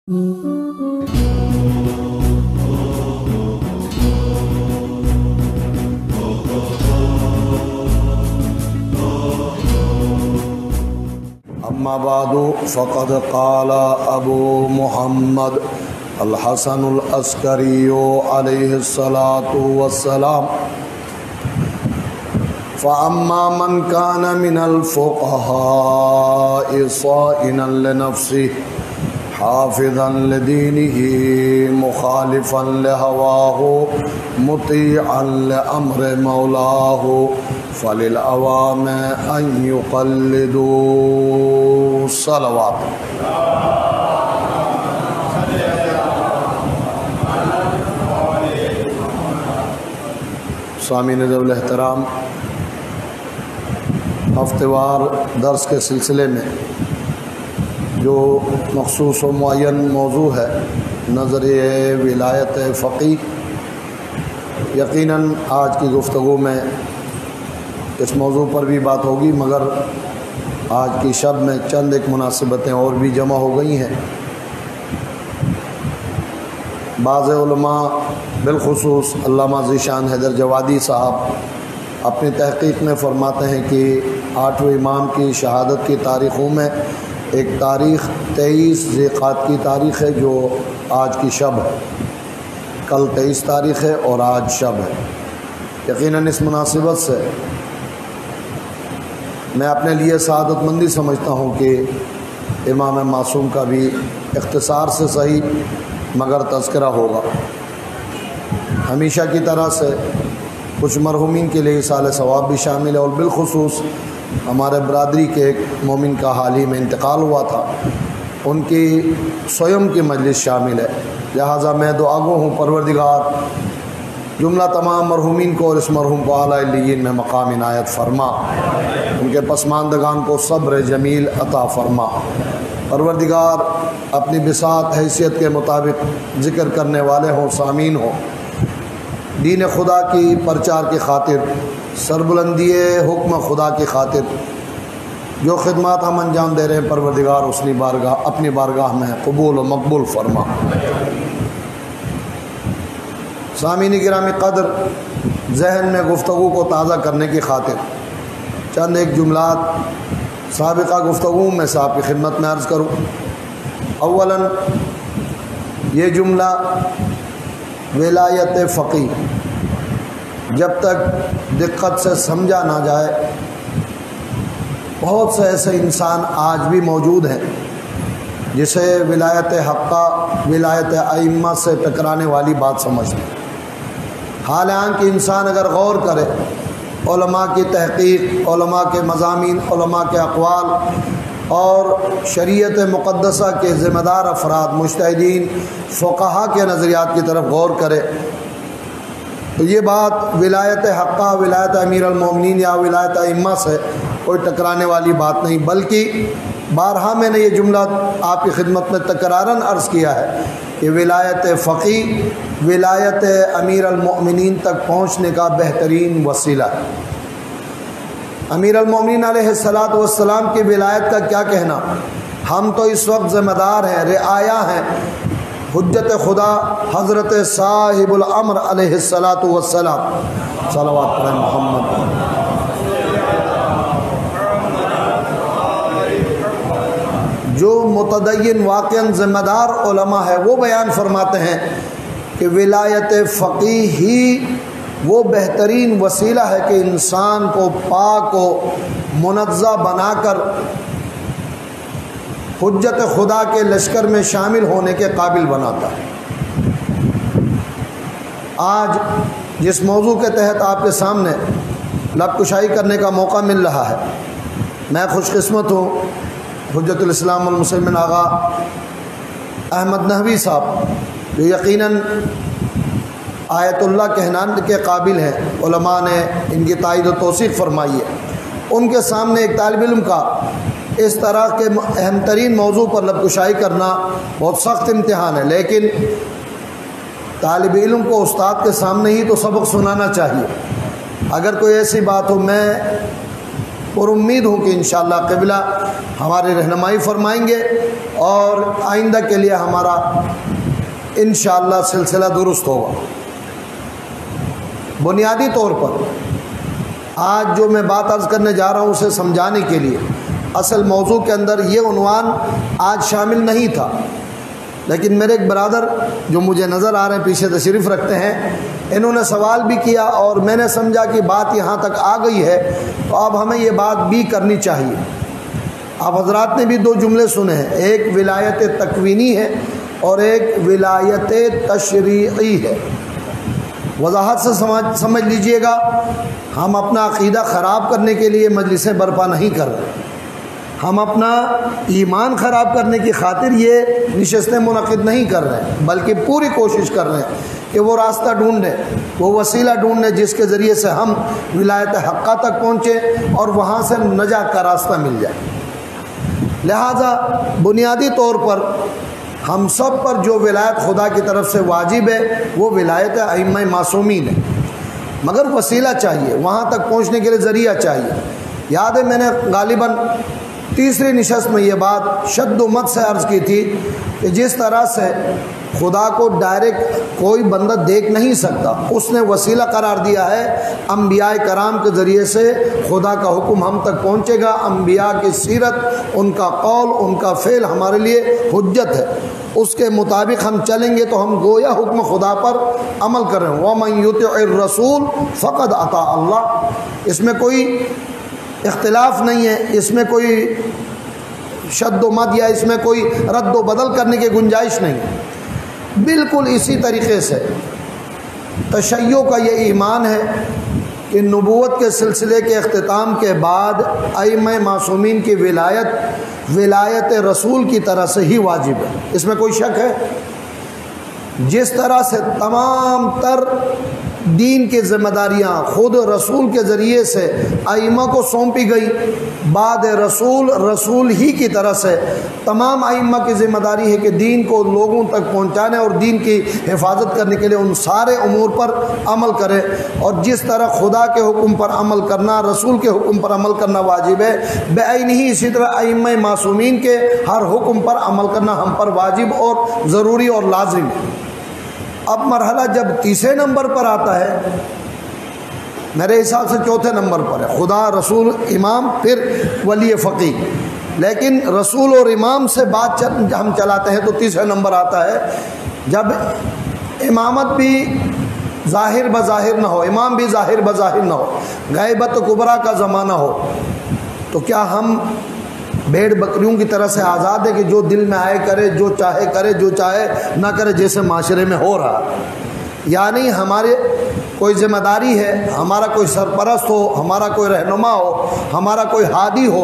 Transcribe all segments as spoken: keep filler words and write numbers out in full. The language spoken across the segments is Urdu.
اما بعد فقد قال ابو محمد الحسن العسکری علیہ الصلاۃ والسلام فاما من كان من الفقهاء صائنا لنفسه حافظا لدينه مخالفا لهواه مطيعا لأمر مولاه فللعوام أن يقلدوا صلوات۔ سامعین ذوی الاحترام، ہفتہ وار درس کے سلسلے میں جو مخصوص و معین موضوع ہے نظریہ ولایت فقیہ، یقیناً آج کی گفتگو میں اس موضوع پر بھی بات ہوگی، مگر آج کی شب میں چند ایک مناسبتیں اور بھی جمع ہو گئی ہیں۔ بعض علماء بالخصوص علامہ ذیشان حیدر جوادی صاحب اپنی تحقیق میں فرماتے ہیں کہ آٹھویں امام کی شہادت کی تاریخوں میں ایک تاریخ تیئیس ذی القعدہ کی تاریخ ہے جو آج کی شب ہے۔ کل تیئیس تاریخ ہے اور آج شب ہے۔ یقیناً اس مناسبت سے میں اپنے لیے سعادت مندی سمجھتا ہوں کہ امام معصوم کا بھی اختصار سے صحیح مگر تذکرہ ہوگا۔ ہمیشہ کی طرح سے کچھ مرحومین کے لیے اصال ثواب بھی شامل ہے، اور بالخصوص ہمارے برادری کے ایک مومن کا حال ہی میں انتقال ہوا تھا، ان کی سویم کی مجلس شامل ہے، لہٰذا میں دعا گو ہوں پروردگار جملہ تمام مرحومین کو اور اس مرحوم کو اعلیٰ علیین میں مقام عنایت فرما، ان کے پسماندگان کو صبر جمیل عطا فرما۔ پروردگار اپنی بساط حیثیت کے مطابق ذکر کرنے والے ہوں، سامعین ہوں، دین خدا کی پرچار کی خاطر، سربلندی حکم خدا کی خاطر جو خدمات ہم انجام دے رہے ہیں، پروردگار اپنی بارگاہ اپنی بارگاہ میں قبول و مقبول فرما۔ سامعین گرامی قدر، ذہن میں گفتگو کو تازہ کرنے کی خاطر چند ایک جملات سابقہ گفتگو میں سے آپ کی خدمت میں عرض کروں۔ اولاً یہ جملہ ولایت فقیہ جب تک دقت سے سمجھا نہ جائے، بہت سے ایسے انسان آج بھی موجود ہیں جسے ولایت حقہ ولایت ائمہ سے ٹکرانے والی بات سمجھتے ہیں، حالانکہ انسان اگر غور کرے علماء کی تحقیق، علماء کے مضامین، علماء کے اقوال اور شریعت مقدسہ کے ذمہ دار افراد، مجتہدین، فقہا کے نظریات کی طرف غور کرے تو یہ بات ولایت حقہ، ولایت امیر المومنین یا ولایت ائمہ سے کوئی ٹکرانے والی بات نہیں، بلکہ بارہا میں نے یہ جملہ آپ کی خدمت میں تکراراً عرض کیا ہے کہ ولایت فقیہ ولایت امیر المومنین تک پہنچنے کا بہترین وسیلہ ہے۔ امیر المومنین علیہ الصلاۃ والسلام کی ولایت کا کیا کہنا، ہم تو اس وقت ذمہ دار ہیں، رعایا ہیں، حجت خدا حضرت صاحب الامر علیہ الصلاۃ والسلام، صلوات پر محمد۔ جو متدین واقعاً ذمہ دار علماء ہے وہ بیان فرماتے ہیں کہ ولایت فقیہ ہی وہ بہترین وسیلہ ہے کہ انسان کو پاک و منزہ بنا کر حجت خدا کے لشکر میں شامل ہونے کے قابل بناتا ہے۔ آج جس موضوع کے تحت آپ کے سامنے لب کشائی کرنے کا موقع مل رہا ہے، میں خوش قسمت ہوں حجت الاسلام والمسلمین آغا احمد نحوی صاحب جو یقیناً آیت اللہ کہنان کے قابل ہیں، علماء نے ان کی تائید و توثیق فرمائی ہے، ان کے سامنے ایک طالب علم کا اس طرح کے اہم ترین موضوع پر لب کشائی کرنا بہت سخت امتحان ہے، لیکن طالب علم کو استاد کے سامنے ہی تو سبق سنانا چاہیے۔ اگر کوئی ایسی بات ہو، میں اور امید ہوں کہ انشاءاللہ قبلہ ہماری رہنمائی فرمائیں گے اور آئندہ کے لیے ہمارا انشاءاللہ سلسلہ درست ہوگا۔ بنیادی طور پر آج جو میں بات عرض کرنے جا رہا ہوں اسے سمجھانے کے لیے اصل موضوع کے اندر یہ عنوان آج شامل نہیں تھا، لیکن میرے ایک برادر جو مجھے نظر آ رہے ہیں پیچھے تشریف رکھتے ہیں، انہوں نے سوال بھی کیا اور میں نے سمجھا کہ بات یہاں تک آ گئی ہے تو اب ہمیں یہ بات بھی کرنی چاہیے۔ آپ حضرات نے بھی دو جملے سنے ہیں، ایک ولایت تکوینی ہے اور ایک ولایت تشریعی ہے۔ وضاحت سے سمجھ سمجھ لیجئے گا، ہم اپنا عقیدہ خراب کرنے کے لیے مجلسیں برپا نہیں کر رہے، ہم اپنا ایمان خراب کرنے کی خاطر یہ نشستیں منعقد نہیں کر رہے، بلکہ پوری کوشش کر رہے ہیں کہ وہ راستہ ڈھونڈیں، وہ وسیلہ ڈھونڈیں جس کے ذریعے سے ہم ولایت حقہ تک پہنچیں اور وہاں سے نجات کا راستہ مل جائے۔ لہذا بنیادی طور پر ہم سب پر جو ولایت خدا کی طرف سے واجب ہے وہ ولایت ائمہ معصومین ہے، مگر وسیلہ چاہیے، وہاں تک پہنچنے کے لیے ذریعہ چاہیے۔ یاد ہے میں نے غالباً تیسری نشست میں یہ بات شد و مت سے عرض کی تھی کہ جس طرح سے خدا کو ڈائریکٹ کوئی بندہ دیکھ نہیں سکتا، اس نے وسیلہ قرار دیا ہے انبیاء کرام کے ذریعے سے خدا کا حکم ہم تک پہنچے گا۔ انبیاء کی سیرت، ان کا قول، ان کا فعل ہمارے لیے حجت ہے، اس کے مطابق ہم چلیں گے تو ہم گویا حکم خدا پر عمل کر رہے ہیں۔ وَمَن يُطِعِ الرَّسُولَ فَقَدْ أَطَاعَ اللَّهَ، اس میں کوئی اختلاف نہیں ہے، اس میں کوئی شد و مد یا اس میں کوئی رد و بدل کرنے کی گنجائش نہیں ہے۔ بالکل اسی طریقے سے تشیع کا یہ ایمان ہے کہ نبوت کے سلسلے کے اختتام کے بعد ائمہ معصومین کی ولایت ولایت رسول کی طرح سے ہی واجب ہے، اس میں کوئی شک ہے؟ جس طرح سے تمام تر دین کی ذمہ داریاں خود رسول کے ذریعے سے ائمہ کو سونپی گئی، بعد رسول رسول ہی کی طرح سے تمام ائمہ کی ذمہ داری ہے کہ دین کو لوگوں تک پہنچانے اور دین کی حفاظت کرنے کے لیے ان سارے امور پر عمل کرے، اور جس طرح خدا کے حکم پر عمل کرنا، رسول کے حکم پر عمل کرنا واجب ہے، بعین ہی اسی طرح ائمہ معصومین کے ہر حکم پر عمل کرنا ہم پر واجب اور ضروری اور لازم ہے۔ اب مرحلہ جب تیسرے نمبر پر آتا ہے، میرے حساب سے چوتھے نمبر پر ہے، خدا، رسول، امام، پھر ولی فقیہ، لیکن رسول اور امام سے بات ہم چلاتے ہیں تو تیسرے نمبر آتا ہے جب امامت بھی ظاہر بظاہر نہ ہو، امام بھی ظاہر بظاہر نہ ہو، غیبت کبریٰ کا زمانہ ہو، تو کیا ہم بھیڑ بکریوں کی طرح سے آزاد ہے کہ جو دل میں آئے کرے، جو چاہے کرے، جو چاہے نہ کرے، جیسے معاشرے میں ہو رہا؟ یعنی ہمارے کوئی ذمہ داری ہے، ہمارا کوئی سرپرست ہو، ہمارا کوئی رہنما ہو، ہمارا کوئی ہادی ہو،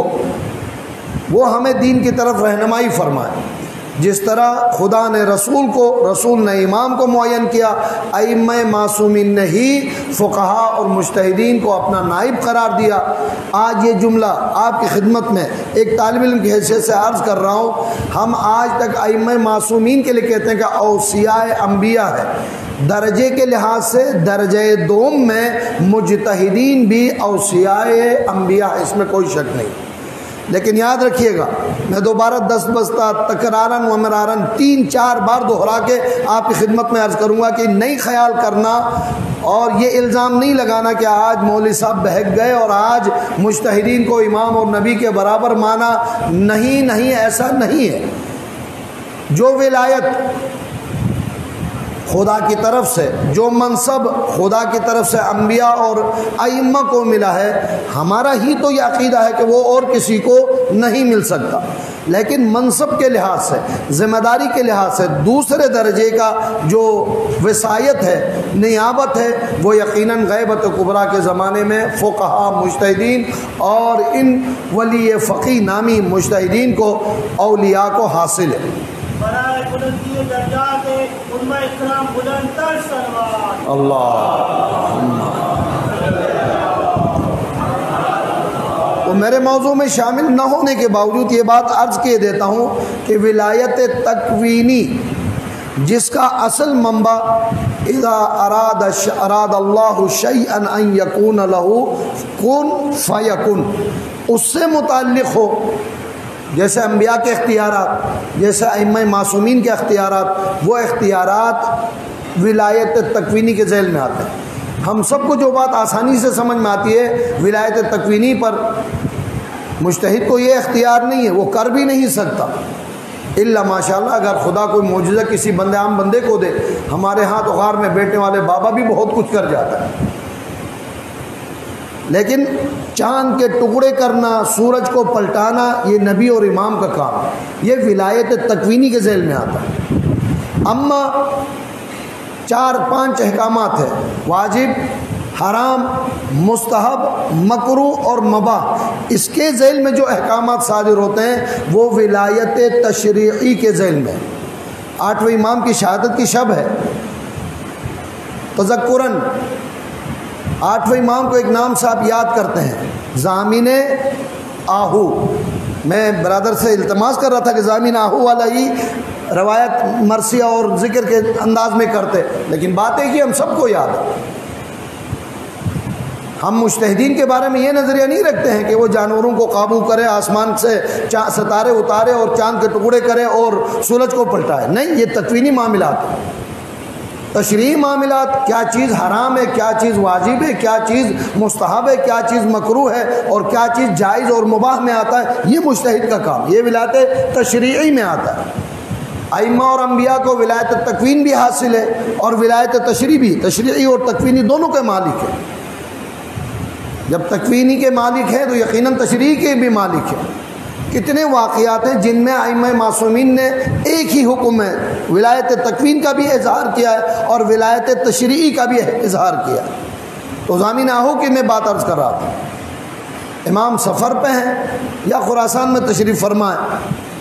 وہ ہمیں دین کی طرف رہنمائی فرمائے۔ جس طرح خدا نے رسول کو، رسول نے امام کو معین کیا، ائمہ معصومین نے ہی فقہاء اور مجتہدین کو اپنا نائب قرار دیا۔ آج یہ جملہ آپ کی خدمت میں ایک طالب علم کی حیثیت سے عرض کر رہا ہوں، ہم آج تک ائمہ معصومین کے لیے کہتے ہیں کہ اوصیاء انبیاء ہے، درجے کے لحاظ سے درجہ دوم میں مجتہدین بھی اوصیاء انبیاء، اس میں کوئی شک نہیں۔ لیکن یاد رکھیے گا، میں دوبارہ دس بستہ تکرارن و مرارن تین چار بار دہرا کے آپ کی خدمت میں عرض کروں گا کہ نہیں خیال کرنا اور یہ الزام نہیں لگانا کہ آج مولوی صاحب بہک گئے اور آج مجتہدین کو امام اور نبی کے برابر مانا، نہیں نہیں ایسا نہیں ہے۔ جو ولایت خدا کی طرف سے، جو منصب خدا کی طرف سے انبیاء اور ائمہ کو ملا ہے، ہمارا ہی تو یہ عقیدہ ہے کہ وہ اور کسی کو نہیں مل سکتا، لیکن منصب کے لحاظ سے، ذمہ داری کے لحاظ سے دوسرے درجے کا جو وصایت ہے، نیابت ہے، وہ یقیناً غیبت کبریٰ کے زمانے میں فقہاء، مجتہدین اور ان ولی فقیہ نامی مجتہدین کو، اولیاء کو حاصل ہے۔ اللہ تو میرے موضوع میں شامل نہ ہونے کے باوجود یہ بات عرض کیے دیتا ہوں کہ ولایت تکوینی جس کا اصل منبع اذا اراد اراد اللہ شیئا ان یکون لہ کن فیکن، اس سے متعلق ہو، جیسے انبیاء کے اختیارات، جیسے ائمہ معصومین کے اختیارات، وہ اختیارات ولایت تکوینی کے ذیل میں آتے ہیں۔ ہم سب کو جو بات آسانی سے سمجھ میں آتی ہے، ولایت تکوینی پر مجتہد کو یہ اختیار نہیں ہے، وہ کر بھی نہیں سکتا الا ماشاءاللہ اگر خدا کوئی معجزہ کسی بندے عام بندے کو دے۔ ہمارے ہاں تو غار میں بیٹھنے والے بابا بھی بہت کچھ کر جاتا ہے، لیکن چاند کے ٹکڑے کرنا، سورج کو پلٹانا، یہ نبی اور امام کا کام ہے، یہ ولایت تکوینی کے ذیل میں آتا ہے۔ اما چار پانچ احکامات ہیں، واجب، حرام، مستحب، مکروہ اور مباح، اس کے ذیل میں جو احکامات صادر ہوتے ہیں وہ ولایت تشریعی کے ذیل میں۔ آٹھویں امام کی شہادت کی شب ہے، تذکراً آٹھویں امام کو ایک نام سے آپ یاد کرتے ہیں، ضامن آہو۔ میں برادر سے التماس کر رہا تھا کہ ضامن آہو والا ہی روایت مرثیہ اور ذکر کے انداز میں کرتے، لیکن بات ہے کہ ہم سب کو یاد ہے۔ ہم مجتہدین کے بارے میں یہ نظریہ نہیں رکھتے ہیں کہ وہ جانوروں کو قابو کرے، آسمان سے ستارے اتارے اور چاند کے ٹکڑے کرے اور سورج کو پلٹائے، نہیں، یہ تکوینی معاملات ہیں۔ تشریعی معاملات، کیا چیز حرام ہے، کیا چیز واجب ہے، کیا چیز مستحب ہے، کیا چیز مکروہ ہے اور کیا چیز جائز اور مباح میں آتا ہے، یہ مجتہد کا کام، یہ ولایت تشریعی میں آتا ہے۔ ائمہ اور انبیاء کو ولایت تکوین بھی حاصل ہے اور ولایت تشریع بھی، تشریعی اور تکوینی دونوں کے مالک ہیں۔ جب تکوینی کے مالک ہیں تو یقیناً تشریعی کے بھی مالک ہیں۔ کتنے واقعات ہیں جن میں ائمہ معصومین نے ایک ہی حکم ہے، ولایت تکوین کا بھی اظہار کیا ہے اور ولایت تشریعی کا بھی اظہار کیا ہے۔ تو ضامن آہو کی میں بات عرض کر رہا تھا، امام سفر پہ ہیں یا خراسان میں تشریف فرما ہے،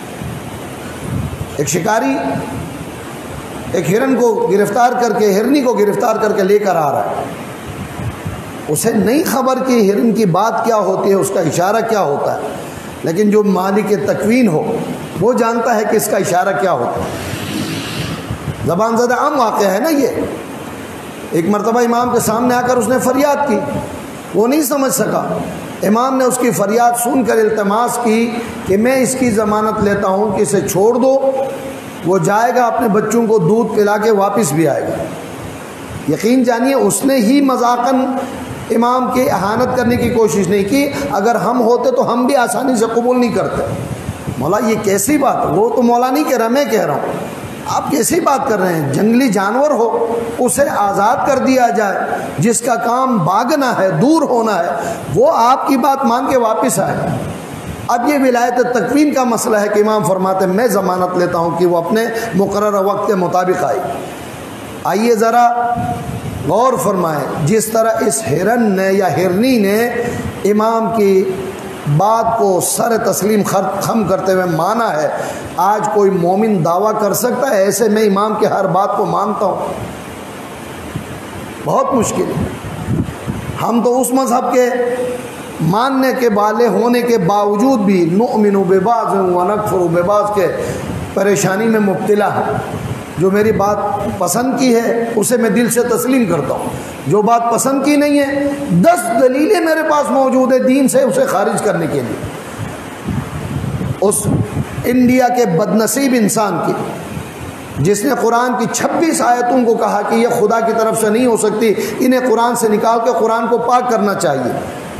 ایک شکاری ایک ہرن کو گرفتار کر کے، ہرنی کو گرفتار کر کے لے کر آ رہا ہے، اسے نہیں خبر کہ ہرن کی بات کیا ہوتی ہے، اس کا اشارہ کیا ہوتا ہے، لیکن جو مالک تکوین ہو وہ جانتا ہے کہ اس کا اشارہ کیا ہوتا ہے۔ زبان زدہ عام واقعہ ہے نا یہ۔ ایک مرتبہ امام کے سامنے آ کر اس نے فریاد کی، وہ نہیں سمجھ سکا، امام نے اس کی فریاد سن کر التماس کی کہ میں اس کی ضمانت لیتا ہوں کہ اسے چھوڑ دو، وہ جائے گا اپنے بچوں کو دودھ پلا کے واپس بھی آئے گا۔ یقین جانیے اس نے ہی مذاقاً امام کی اہانت کرنے کی کوشش نہیں کی، اگر ہم ہوتے تو ہم بھی آسانی سے قبول نہیں کرتے۔ مولا یہ کیسی بات ہے، وہ تو مولا نہیں کہہ رہا، میں کہہ رہا ہوں، آپ کیسی بات کر رہے ہیں؟ جنگلی جانور ہو اسے آزاد کر دیا جائے، جس کا کام بھاگنا ہے، دور ہونا ہے، وہ آپ کی بات مان کے واپس آئے۔ اب یہ ولایت تکوین کا مسئلہ ہے کہ امام فرماتے ہیں میں ضمانت لیتا ہوں کہ وہ اپنے مقررہ وقت کے مطابق آئی۔ آئیے ذرا غور فرمائیں، جس طرح اس ہرن نے یا ہرنی نے امام کی بات کو سر تسلیم خم کرتے ہوئے مانا ہے، آج کوئی مومن دعویٰ کر سکتا ہے ایسے میں امام کی ہر بات کو مانتا ہوں؟ بہت مشکل ہے۔ ہم تو اس مذہب کے ماننے کے والے ہونے کے باوجود بھی نؤمن ببعض ونکفر ببعض کے پریشانی میں مبتلا ہے۔ جو میری بات پسند کی ہے اسے میں دل سے تسلیم کرتا ہوں، جو بات پسند کی نہیں ہے دس دلیلیں میرے پاس موجود ہیں دین سے اسے خارج کرنے کے لیے۔ اس انڈیا کے بدنصیب انسان کی جس نے قرآن کی چھبیس آیتوں کو کہا کہ یہ خدا کی طرف سے نہیں ہو سکتی، انہیں قرآن سے نکال کے قرآن کو پاک کرنا چاہیے،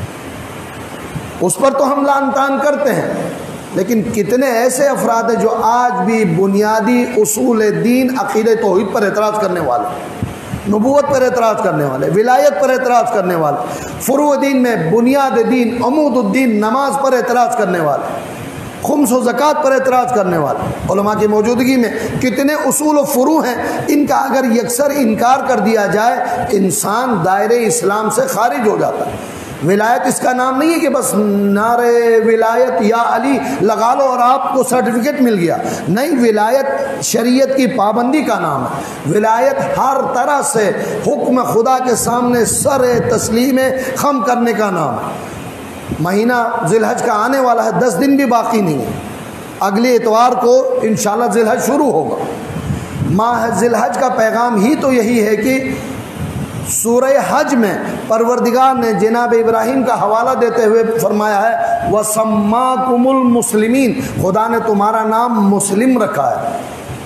اس پر تو ہم لعن طعن کرتے ہیں، لیکن کتنے ایسے افراد ہیں جو آج بھی بنیادی اصول دین عقیدہ توحید پر اعتراض کرنے والے، نبوت پر اعتراض کرنے والے، ولایت پر اعتراض کرنے والے، فروع دین میں بنیاد دین عمود الدین نماز پر اعتراض کرنے والے، خمس و زکوٰۃ پر اعتراض کرنے والے، علماء کی موجودگی میں کتنے اصول و فروع ہیں، ان کا اگر یکسر انکار کر دیا جائے انسان دائرے اسلام سے خارج ہو جاتا ہے۔ ولایت اس کا نام نہیں ہے کہ بس نعرے ولایت یا علی لگا لو اور آپ کو سرٹیفکیٹ مل گیا، نہیں، ولایت شریعت کی پابندی کا نام ہے، ولایت ہر طرح سے حکم خدا کے سامنے سر تسلیم خم کرنے کا نام ہے۔ مہینہ ذی الحج کا آنے والا ہے، دس دن بھی باقی نہیں ہے، اگلے اتوار کو انشاءاللہ ذی الحج شروع ہوگا۔ ماہ ذی الحج کا پیغام ہی تو یہی ہے کہ سورہ حج میں پروردگار نے جناب ابراہیم کا حوالہ دیتے ہوئے فرمایا ہے وَسَمَّاكُمُ الْمُسْلِمِينَ، خدا نے تمہارا نام مسلم رکھا ہے۔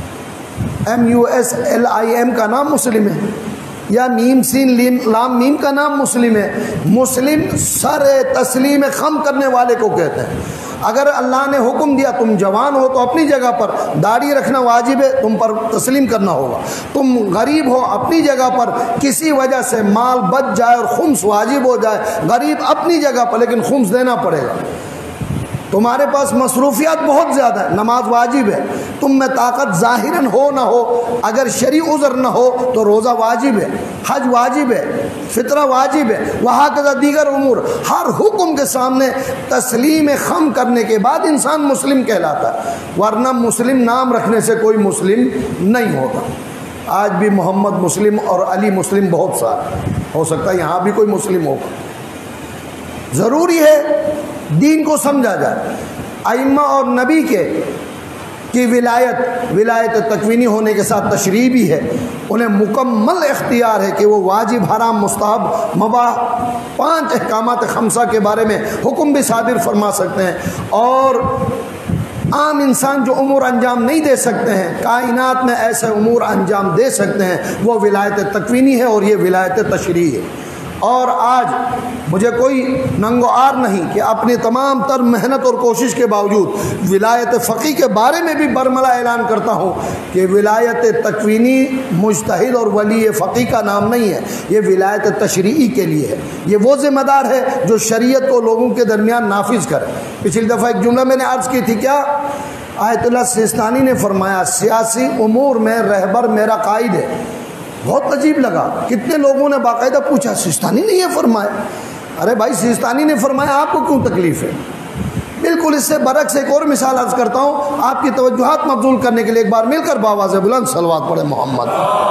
M U S L I M کا نام مسلم ہے، یا میم سین لام میم کا نام مسلم ہے۔ مسلم سر تسلیم خم کرنے والے کو کہتے ہیں۔ اگر اللہ نے حکم دیا تم جوان ہو تو اپنی جگہ پر داڑھی رکھنا واجب ہے، تم پر تسلیم کرنا ہوگا۔ تم غریب ہو اپنی جگہ پر، کسی وجہ سے مال بچ جائے اور خمس واجب ہو جائے، غریب اپنی جگہ پر لیکن خمس دینا پڑے گا۔ تمہارے پاس مصروفیات بہت زیادہ ہے، نماز واجب ہے، تم میں طاقت ظاہراً ہو نہ ہو، اگر شرعی عذر نہ ہو تو روزہ واجب ہے، حج واجب ہے، فطرہ واجب ہے، وہاں کا دیگر امور۔ ہر حکم کے سامنے تسلیم خم کرنے کے بعد انسان مسلم کہلاتا ہے، ورنہ مسلم نام رکھنے سے کوئی مسلم نہیں ہوتا۔ آج بھی محمد مسلم اور علی مسلم بہت سارے، ہو سکتا ہے یہاں بھی کوئی مسلم ہوگا۔ ضروری ہے دین کو سمجھا جائے۔ ائمہ اور نبی کے کی ولایت ولایت تکوینی ہونے کے ساتھ تشریع بھی ہے، انہیں مکمل اختیار ہے کہ وہ واجب، حرام، مستحب، مباح پانچ احکامات خمسہ کے بارے میں حکم بھی صادر فرما سکتے ہیں، اور عام انسان جو امور انجام نہیں دے سکتے ہیں، کائنات میں ایسے امور انجام دے سکتے ہیں، وہ ولایت تکوینی ہے اور یہ ولایت تشریع ہے۔ اور آج مجھے کوئی ننگ و آر نہیں کہ اپنی تمام تر محنت اور کوشش کے باوجود ولایت فقی کے بارے میں بھی برملا اعلان کرتا ہوں کہ ولایت تکوینی مجتہد اور ولی فقی کا نام نہیں ہے، یہ ولایت تشریعی کے لیے ہے۔ یہ وہ ذمہ دار ہے جو شریعت کو لوگوں کے درمیان نافذ کرے۔ پچھلی دفعہ ایک جملہ میں نے عرض کی تھی، کیا آیت اللہ سیستانی نے فرمایا سیاسی امور میں رہبر میرا قائد ہے۔ بہت عجیب لگا، کتنے لوگوں نے باقاعدہ پوچھا سیستانی نے یہ فرمایا؟ ارے بھائی سیستانی نے فرمایا، آپ کو کیوں تکلیف ہے؟ بالکل اس سے برعکس ایک اور مثال عرض کرتا ہوں آپ کی توجہات مبذول کرنے کے لیے، ایک بار مل کر باواز بلند صلوات پڑھے محمد۔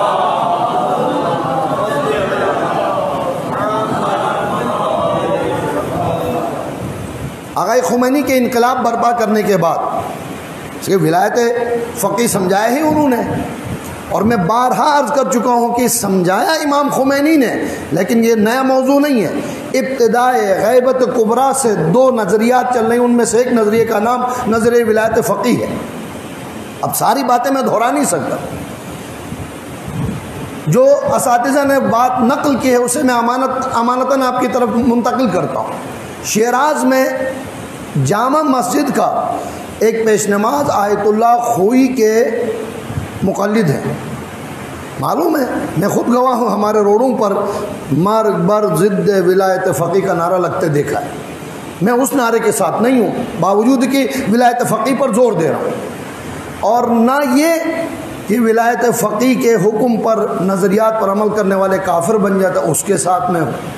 آغا خمینی کے انقلاب برپا کرنے کے بعد اس کے ولایت فقی سمجھایا ہی انہوں نے، اور میں بارہا عرض کر چکا ہوں کہ سمجھایا امام خمینی نے، لیکن یہ نیا موضوع نہیں ہے۔ ابتدائے غیبت کبریٰ سے دو نظریات چل رہی ہیں، ان میں سے ایک نظریے کا نام نظریہ ولایت فقی ہے۔ اب ساری باتیں میں دہرا نہیں سکتا، جو اساتذہ نے بات نقل کی ہے اسے میں امانت امانتاً آپ کی طرف منتقل کرتا ہوں۔ شیراز میں جامع مسجد کا ایک پیش نماز آیت اللہ خوئی کے مقلد ہیں، معلوم ہے، میں خود گواہ ہوں، ہمارے روڈوں پر مر بر ضد ولایت فقی کا نعرہ لگتے دیکھا ہے۔ میں اس نعرے کے ساتھ نہیں ہوں، باوجود کہ ولایت فقی پر زور دے رہا ہوں، اور نہ یہ کہ ولایت فقی کے حکم پر نظریات پر عمل کرنے والے کافر بن جاتا اس کے ساتھ میں ہوں۔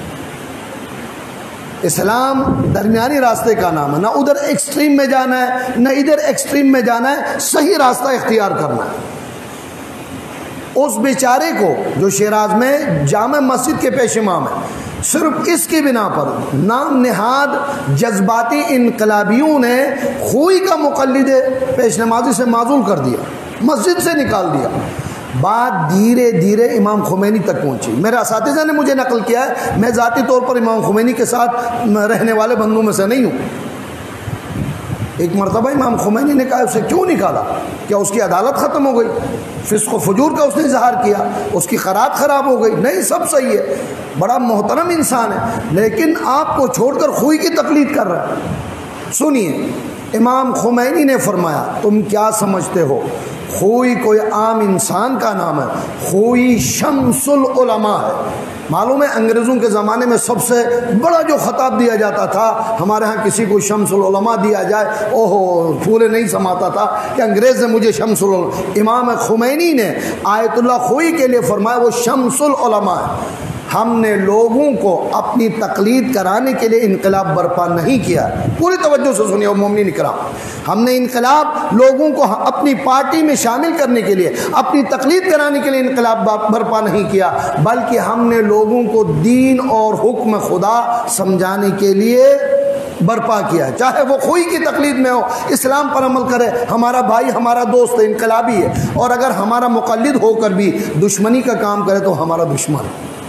اسلام درمیانی راستے کا نام ہے، نہ ادھر ایکسٹریم میں جانا ہے نہ ادھر ایکسٹریم میں جانا ہے، صحیح راستہ اختیار کرنا ہے۔ اس بیچارے کو جو شیراز میں جامع مسجد کے پیش امام ہے، صرف اس کی بنا پر نام نہاد جذباتی انقلابیوں نے خوئی کا مقلد پیش نمازی سے معزول کر دیا، مسجد سے نکال دیا۔ بات دھیرے دھیرے امام خمینی تک پہنچی۔ میرے اساتذہ نے مجھے نقل کیا ہے، میں ذاتی طور پر امام خمینی کے ساتھ رہنے والے بندوں میں سے نہیں ہوں۔ ایک مرتبہ امام خمینی نے کہا اسے کیوں نکالا؟ کیا اس کی عدالت ختم ہو گئی؟ فسق و فجور کا اس نے اظہار کیا، اس کی خیرات خراب ہو گئی؟ نہیں، سب صحیح ہے، بڑا محترم انسان ہے، لیکن آپ کو چھوڑ کر خوئی کی تقلید کر رہا ہے۔ سنیے، امام خمینی نے فرمایا تم کیا سمجھتے ہو، خوئی کوئی عام انسان کا نام ہے، خوئی شمس العلماء ہے۔ معلوم ہے انگریزوں کے زمانے میں سب سے بڑا جو خطاب دیا جاتا تھا، ہمارے ہاں کسی کو شمس العلماء دیا جائے اوہو پھولے نہیں سماتا تھا کہ انگریز نے مجھے شمس العلماء۔ امام خمینی نے آیت اللہ خوئی کے لیے فرمایا وہ شمس العلماء ہے۔ ہم نے لوگوں کو اپنی تقلید کرانے کے لیے انقلاب برپا نہیں کیا، پوری توجہ سے سنیے مومنین کرام، ہم نے انقلاب لوگوں کو اپنی پارٹی میں شامل کرنے کے لیے، اپنی تقلید کرانے کے لیے انقلاب برپا نہیں کیا، بلکہ ہم نے لوگوں کو دین اور حکم خدا سمجھانے کے لیے برپا کیا، چاہے وہ خوئی کی تقلید میں ہو، اسلام پر عمل کرے، ہمارا بھائی ہمارا دوست انقلابی ہے، اور اگر ہمارا مقلد ہو کر بھی دشمنی کا کام کرے تو ہمارا دشمن۔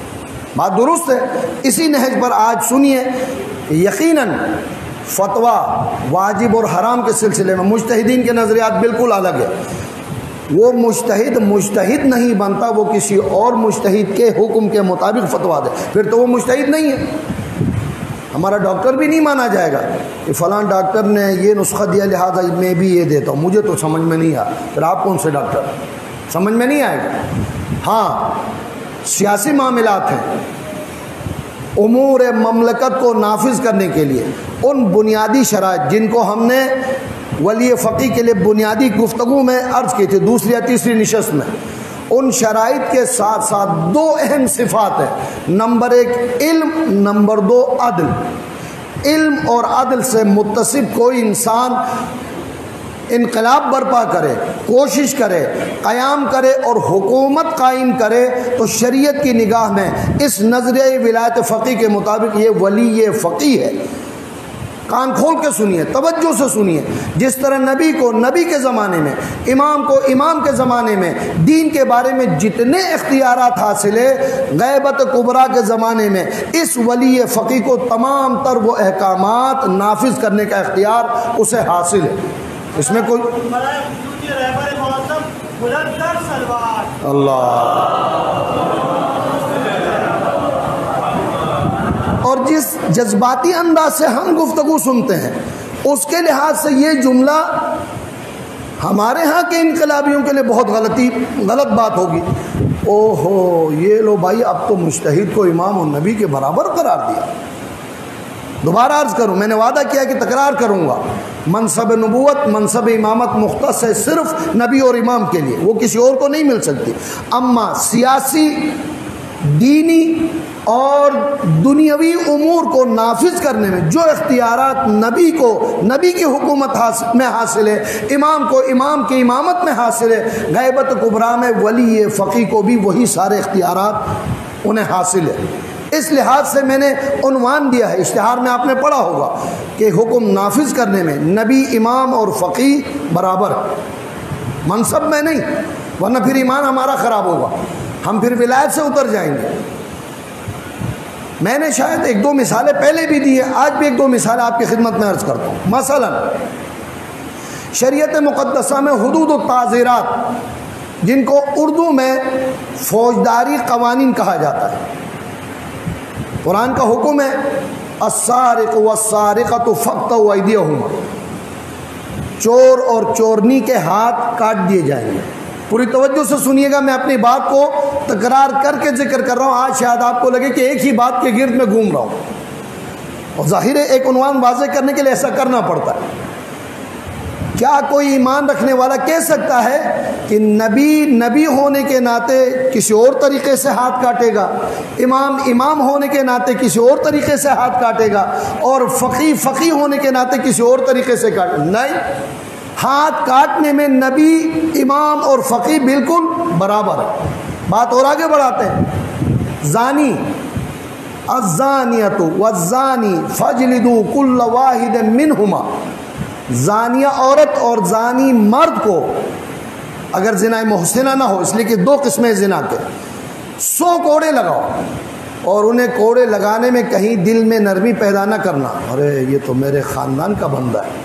بات درست ہے۔ اسی نہج پر آج سنیے، یقیناً فتویٰ واجب اور حرام کے سلسلے میں مجتہدین کے نظریات بالکل الگ ہے۔ وہ مجتہد مجتہد نہیں بنتا، وہ کسی اور مجتہد کے حکم کے مطابق فتویٰ دے، پھر تو وہ مجتہد نہیں ہے۔ ہمارا ڈاکٹر بھی نہیں مانا جائے گا کہ فلاں ڈاکٹر نے یہ نسخہ دیا لہٰذا میں بھی یہ دیتا ہوں، مجھے تو سمجھ میں نہیں آیا، پھر آپ کون سے ڈاکٹر؟ سمجھ میں نہیں آئے گا۔ ہاں، سیاسی معاملات ہیں، امور مملکت کو نافذ کرنے کے لیے ان بنیادی شرائط جن کو ہم نے ولی فقیہ کے لیے بنیادی گفتگو میں عرض کی تھی دوسری یا تیسری نشست میں، ان شرائط کے ساتھ ساتھ دو اہم صفات ہیں۔ نمبر ایک علم، نمبر دو عدل۔ علم اور عدل سے متصف کوئی انسان انقلاب برپا کرے، کوشش کرے، قیام کرے اور حکومت قائم کرے تو شریعت کی نگاہ میں اس نظریہ ولایت فقیہ کے مطابق یہ ولی فقیہ ہے۔ کان کھول کے سنیے، توجہ سے سنیے۔ جس طرح نبی کو نبی کے زمانے میں، امام کو امام کے زمانے میں دین کے بارے میں جتنے اختیارات حاصل ہے، غیبت کبریٰ کے زمانے میں اس ولی فقیہ کو تمام تر وہ احکامات نافذ کرنے کا اختیار اسے حاصل ہے۔ اس میں کوئی اللہ، اور جس جذباتی انداز سے ہم گفتگو سنتے ہیں اس کے لحاظ سے یہ جملہ ہمارے ہاں کے انقلابیوں کے لیے بہت غلطی غلط بات ہوگی۔ او ہو، یہ لو بھائی، اب تو مجتہد کو امام و نبی کے برابر قرار دیا۔ دوبارہ عرض کروں، میں نے وعدہ کیا کہ تکرار کروں گا، منصب نبوت، منصب امامت مختص ہے صرف نبی اور امام کے لیے، وہ کسی اور کو نہیں مل سکتی۔ اما سیاسی، دینی اور دنیاوی امور کو نافذ کرنے میں جو اختیارات نبی کو نبی کی حکومت میں حاصل ہے، امام کو امام کی امامت میں حاصل ہے، غیبت کبریٰ میں ولی فقیہ کو بھی وہی سارے اختیارات انہیں حاصل ہے۔ اس لحاظ سے میں نے عنوان دیا ہے، اشتہار میں آپ نے پڑھا ہوگا کہ حکم نافذ کرنے میں نبی، امام اور فقیہ برابر ہے، منصب میں نہیں، ورنہ پھر ایمان ہمارا خراب ہوگا، ہم پھر ولایت سے اتر جائیں گے۔ میں نے شاید ایک دو مثالیں پہلے بھی دی ہیں، آج بھی ایک دو مثالیں آپ کی خدمت میں عرض کرتا ہوں۔ مثلا شریعت مقدسہ میں حدود و تعزیرات، جن کو اردو میں فوجداری قوانین کہا جاتا ہے، قرآن کا حکم ہے السارق والسارقۃ فاقطعوا ایدیہما، چور اور چورنی کے ہاتھ کاٹ دیے جائیں گے۔ پوری توجہ سے سنیے گا، میں اپنی بات کو تکرار کر کے ذکر کر رہا ہوں، آج شاید آپ کو لگے کہ ایک ہی بات کے گرد میں گھوم رہا ہوں، اور ظاہر ہے ایک عنوان واضح کرنے کے لیے ایسا کرنا پڑتا ہے۔ کیا کوئی ایمان رکھنے والا کہہ سکتا ہے کہ نبی نبی ہونے کے ناطے کسی اور طریقے سے ہاتھ کاٹے گا، امام امام ہونے کے ناطے کسی اور طریقے سے ہاتھ کاٹے گا، اور فقیہ فقیہ ہونے کے ناطے کسی اور طریقے سے کاٹے گا؟ نہیں، ہاتھ کاٹنے میں نبی، امام اور فقیہ بالکل برابر ہے۔ بات اور آگے بڑھاتے ہیں۔ زانی، الزانیۃ والزانی فاجلدوا کل واحد منہما، زانیہ عورت اور زانی مرد کو اگر زنا محسنہ نہ ہو، اس لیے کہ دو قسمیں زنا کے، سو کوڑے لگاؤ، اور انہیں کوڑے لگانے میں کہیں دل میں نرمی پیدا نہ کرنا، ارے یہ تو میرے خاندان کا بندہ ہے،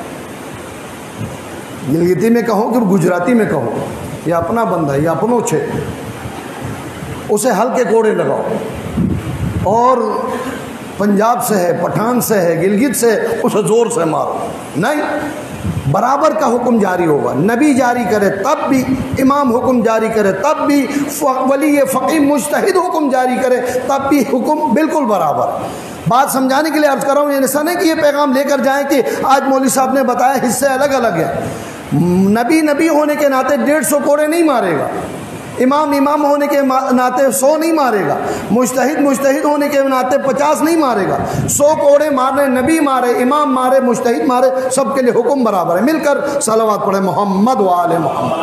گلگتی میں کہوں کہ گجراتی میں کہوں، یہ اپنا بندہ ہے، یہ اپنو چھے، اسے ہلکے کوڑے لگاؤ، اور پنجاب سے ہے، پٹھان سے ہے، گلگت سے، اسے زور سے مارو۔ نہیں، برابر کا حکم جاری ہوگا، نبی جاری کرے تب بھی، امام حکم جاری کرے تب بھی، ولی فقیہ مجتہد حکم جاری کرے تب بھی حکم بالکل برابر۔ بات سمجھانے کے لیے عرض کر رہا ہوں، یہ ایسا نہیں کہ یہ پیغام لے کر جائیں کہ آج مولوی صاحب نے بتایا حصے الگ الگ ہیں۔ نبی نبی ہونے کے ناطے ڈیڑھ سو کوڑے نہیں مارے گا، امام امام ہونے کے ناطے سو نہیں مارے گا، مجتہد مجتہد ہونے کے ناطے پچاس نہیں مارے گا، سو کوڑے مارنے، نبی مارے، امام مارے، مجتہد مارے، سب کے لیے حکم برابر ہے۔ مل کر صلوات پڑھیں محمد و آل محمد۔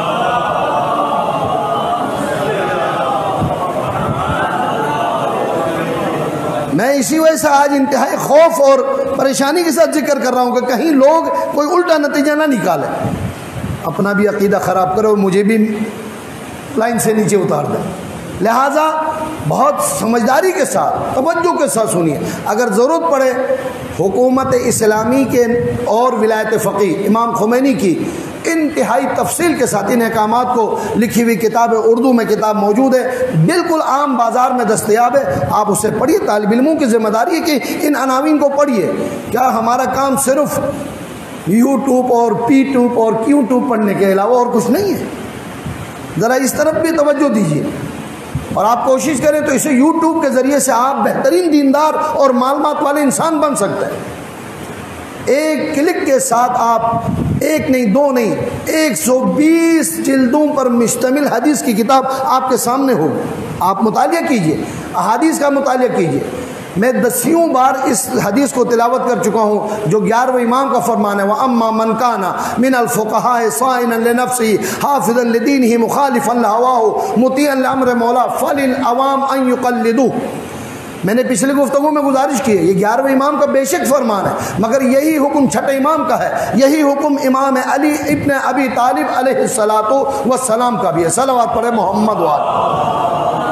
میں اسی وجہ سے آج انتہائی خوف اور پریشانی کے ساتھ ذکر کر رہا ہوں کہ کہیں لوگ کوئی الٹا نتیجہ نہ نکالیں، اپنا بھی عقیدہ خراب کرو، مجھے بھی لائن سے نیچے اتار دیں۔ لہٰذا بہت سمجھداری کے ساتھ توجہ کے ساتھ سنیے. اگر ضرورت پڑے حکومت اسلامی کے اور ولایت فقیہ امام خمینی کی انتہائی تفصیل کے ساتھ ان احکامات کو لکھی ہوئی کتاب ہے، اردو میں کتاب موجود ہے، بالکل عام بازار میں دستیاب ہے، آپ اسے پڑھیے. طالب علموں کی ذمہ داری ہے کہ ان عناوین کو پڑھیے. کیا ہمارا کام صرف یوٹیوب اور پی ٹیوب اور کیو ٹیوب پڑھنے کے علاوہ اور کچھ نہیں ہے؟ ذرا اس طرف بھی توجہ دیجیے اور آپ کوشش کریں تو اسے یوٹیوب کے ذریعے سے آپ بہترین دیندار اور معلومات والے انسان بن سکتے ہیں. ایک کلک کے ساتھ آپ ایک نہیں دو نہیں ایک سو بیس جلدوں پر مشتمل حدیث کی کتاب آپ کے سامنے ہوگی. آپ مطالعہ کیجئے، احادیث کا مطالعہ کیجئے. میں دسیوں بار اس حدیث کو تلاوت کر چکا ہوں جو گیارہویں امام کا فرمان ہے، وَأَمَّا مَنْ كَانَ مِنَ الْفُقَهَاءِ صَائِنًا لِنَفْسِهِ حَافِظًا لِدِينِهِ مُخَالِفًا لِهَوَاهُ مُطِيعًا لِأَمْرِ مَوْلَاهُ فَلِلْعَوَامِ أَن يُقَلِّدُوهُ. میں نے پچھلے گفتگو میں گزارش کی ہے، یہ گیارہویں امام کا بے شک فرمان ہے، مگر یہی حکم چھٹے امام کا ہے، یہی حکم امام علی ابن ابی طالب علیہ الصلاۃ والسلام کا بھی ہے. صلوات پڑھے محمد وآلہ.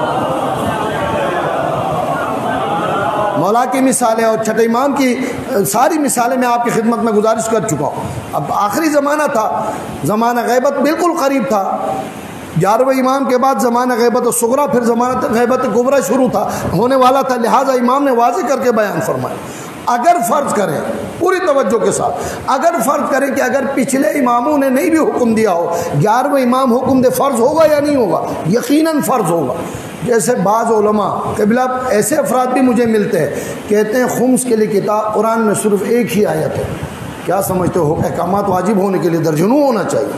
مولا کی مثالیں اور چھٹے امام کی ساری مثالیں میں آپ کی خدمت میں گزارش کر چکا ہوں. اب آخری زمانہ تھا، زمانہ غیبت بالکل قریب تھا. گیارہویں امام کے بعد زمانہ غیبت الصغریٰ، پھر زمانہ غیبت کبریٰ شروع تھا ہونے والا تھا. لہٰذا امام نے واضح کر کے بیان فرمایا. اگر فرض کریں پوری توجہ کے ساتھ، اگر فرض کریں کہ اگر پچھلے اماموں نے نہیں بھی حکم دیا ہو، گیارہویں امام حکم دے، فرض ہوگا یا نہیں ہوگا؟ یقیناً فرض ہوگا. جیسے بعض علماء قبلہ ایسے افراد بھی مجھے ملتے ہیں کہتے ہیں خمس کے لیے کتاب قرآن میں صرف ایک ہی آیت ہے. کیا سمجھتے ہو؟ احکامات واجب ہونے کے لیے درجنوں ہونا چاہیے.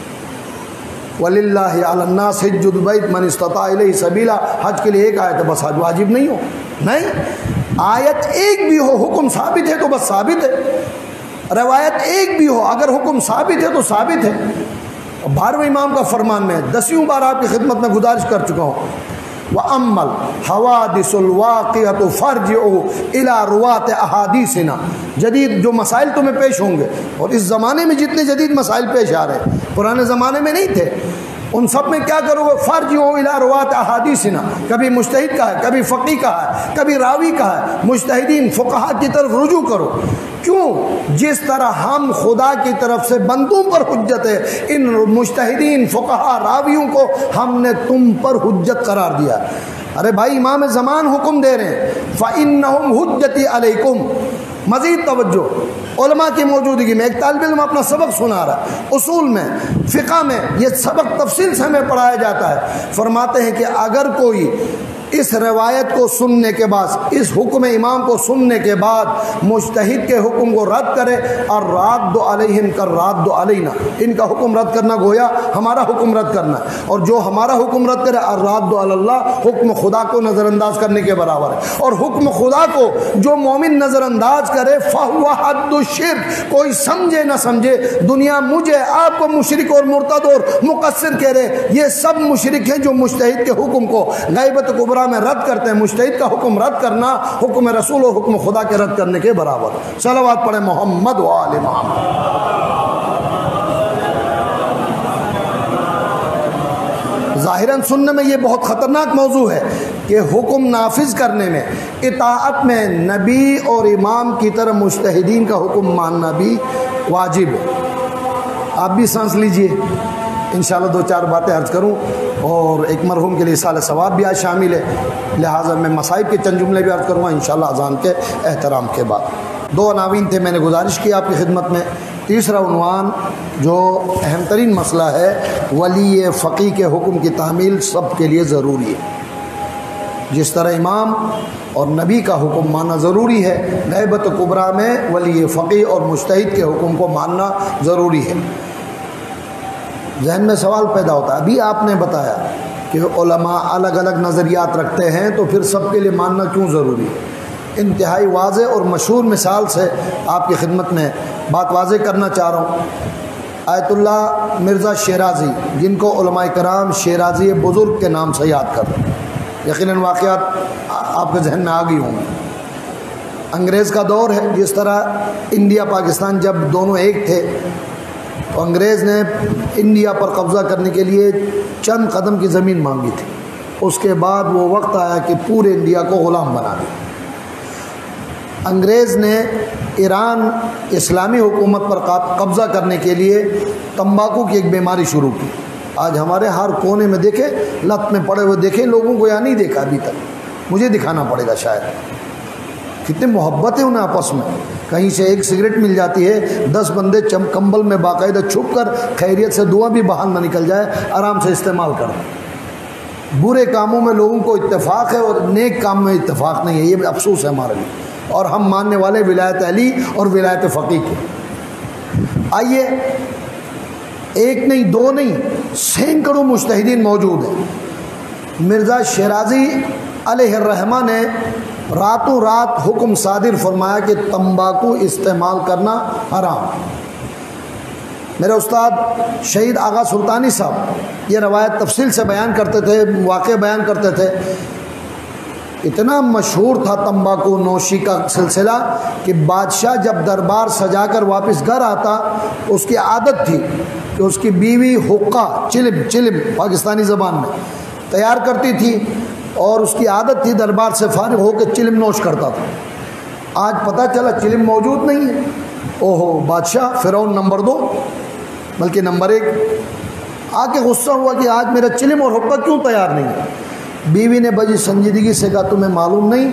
وَلِلَّهِ عَلَى النَّاسِ حِجُّ الْبَيْتِ مَنِ اسْتَطَاعَ إِلَيْهِ سَبِيلًا. حج کے لیے ایک آیت ہے، بس حج واجب نہیں ہو. نہیں، آیت ایک بھی ہو، حکم ثابت ہے تو بس ثابت ہے. روایت ایک بھی ہو، اگر حکم ثابت ہے تو ثابت ہے. بارہویں امام کا فرمان میں دسیوں بار آپ کی خدمت میں گزارش کر چکا ہوں. وَأَمَّا الْحَوَادِثُ الْوَاقِعَةُ فَارْجِعُوا إِلَىٰ رُوَاةِ أَحَادِيثِنَا. جدید جو مسائل تمہیں پیش ہوں گے، اور اس زمانے میں جتنے جدید مسائل پیش آ رہے ہیں پرانے زمانے میں نہیں تھے، ان سب میں کیا کرو گے؟ فَارْجِعُوا إِلَىٰ رُوَاةِ أَحَادِيثِنَا. کبھی مجتہد کا ہے، کبھی فقیہ کا ہے، کبھی راوی کا ہے. مجتہدین فقہاء کی طرف رجوع کرو. کیوں؟ جس طرح ہم خدا کی طرف سے بندوں پر حجت ہے، ان مجتہدین فقہاء راویوں کو ہم نے تم پر حجت قرار دیا. ارے بھائی امام زمان حکم دے رہے ہیں فَإِنَّهُمْ حُجَّتِي عَلَيْكُمْ. مزید توجہ، علماء کی موجودگی میں ایک طالب علم اپنا سبق سنا رہا ہے، اصول میں فقہ میں یہ سبق تفصیل سے ہمیں پڑھایا جاتا ہے. فرماتے ہیں کہ اگر کوئی اس روایت کو سننے کے بعد، اس حکم امام کو سننے کے بعد مجتہد کے حکم کو رد کرے، اور راد علیہم کر راد علینا، ان کا حکم رد کرنا گویا ہمارا حکم رد کرنا، اور جو ہمارا حکم رد کرے الراد علی اللہ، حکم خدا کو نظر انداز کرنے کے برابر ہے. اور حکم خدا کو جو مومن نظر انداز کرے فہو حد الشرک. کوئی سمجھے نہ سمجھے، دنیا مجھے آپ کو مشرک اور مرتد اور مقصر کہہ رہے، یہ سب مشرک ہیں جو مجتہد کے حکم کو غیبت کبریٰ میں رد کرتے ہیں. مجتہد کا حکم رد کرنا حکم رسول اور حکم خدا کے رد کرنے کے برابر. صلوات پڑھیں محمد و آل محمد. ظاہراً سننے میں یہ بہت خطرناک موضوع ہے کہ حکم نافذ کرنے میں، اطاعت میں نبی اور امام کی طرح مجتہدین کا حکم ماننا بھی واجب ہے. آپ بھی سانس لیجئے، انشاءاللہ دو چار باتیں عرض کروں، اور ایک مرحوم کے لیے سال ثواب بھی آج شامل ہے، لہٰذا میں مصائب کے چند جملے بھی عرض کروں گا انشاءاللہ اذان کے احترام کے بعد. دو عناوین تھے، میں نے گزارش کی آپ کی خدمت میں. تیسرا عنوان جو اہم ترین مسئلہ ہے، ولی فقیہ کے حکم کی تعمیل سب کے لیے ضروری ہے. جس طرح امام اور نبی کا حکم ماننا ضروری ہے، غیبت کبریٰ میں ولی فقیہ اور مجتہد کے حکم کو ماننا ضروری ہے. ذہن میں سوال پیدا ہوتا ہے، ابھی آپ نے بتایا کہ علماء الگ الگ نظریات رکھتے ہیں تو پھر سب کے لیے ماننا کیوں ضروری ہے؟ انتہائی واضح اور مشہور مثال سے آپ کی خدمت میں بات واضح کرنا چاہ رہا ہوں. آیت اللہ مرزا شیرازی، جن کو علماء کرام شیرازی بزرگ کے نام سے یاد کرتے ہیں، یقیناً واقعات آپ کے ذہن میں آ گئی ہوں. انگریز کا دور ہے، جس طرح انڈیا پاکستان جب دونوں ایک تھے تو انگریز نے انڈیا پر قبضہ کرنے کے لیے چند قدم کی زمین مانگی تھی. اس کے بعد وہ وقت آیا کہ پورے انڈیا کو غلام بنا دیا۔ انگریز نے ایران اسلامی حکومت پر قبضہ کرنے کے لیے تمباکو کی ایک بیماری شروع کی۔ آج ہمارے ہر کونے میں دیکھیں لت میں پڑے ہوئے دیکھیں لوگوں کو، یا نہیں دیکھا ابھی تک، مجھے دکھانا پڑے گا شاید، کتنے محبت ہے انہیں آپس میں۔ کہیں سے ایک سگریٹ مل جاتی ہے، دس بندے چم کمبل میں باقاعدہ چھپ کر خیریت سے دعا بھی باہر نہ نکل جائے آرام سے استعمال کر۔ برے کاموں میں لوگوں کو اتفاق ہے اور نیک کام میں اتفاق نہیں ہے، یہ افسوس ہے ہمارے لیے، اور ہم ماننے والے ولایت علی اور ولایت فقیہ کے۔ آئیے، ایک نہیں دو نہیں سینکڑوں مجتہدین موجود ہیں۔ مرزا شیرازی علیہ الرحمہ نے راتوں رات حکم صادر فرمایا کہ تمباکو استعمال کرنا حرام۔ میرے استاد شہید آغا سلطانی صاحب یہ روایت تفصیل سے بیان کرتے تھے، واقعہ بیان کرتے تھے۔ اتنا مشہور تھا تمباکو نوشی کا سلسلہ کہ بادشاہ جب دربار سجا کر واپس گھر آتا، اس کی عادت تھی کہ اس کی بیوی حقہ چلم چلم پاکستانی زبان میں تیار کرتی تھی، اور اس کی عادت تھی دربار سے فارغ ہو کے چلم نوش کرتا تھا۔ آج پتہ چلا چلم موجود نہیں ہے، اوہو بادشاہ فرعون نمبر دو بلکہ نمبر ایک آ کے غصہ ہوا کہ آج میرا چلم اور حقہ کیوں تیار نہیں ہے۔ بیوی نے بڑی سنجیدگی سے کہا تمہیں معلوم نہیں،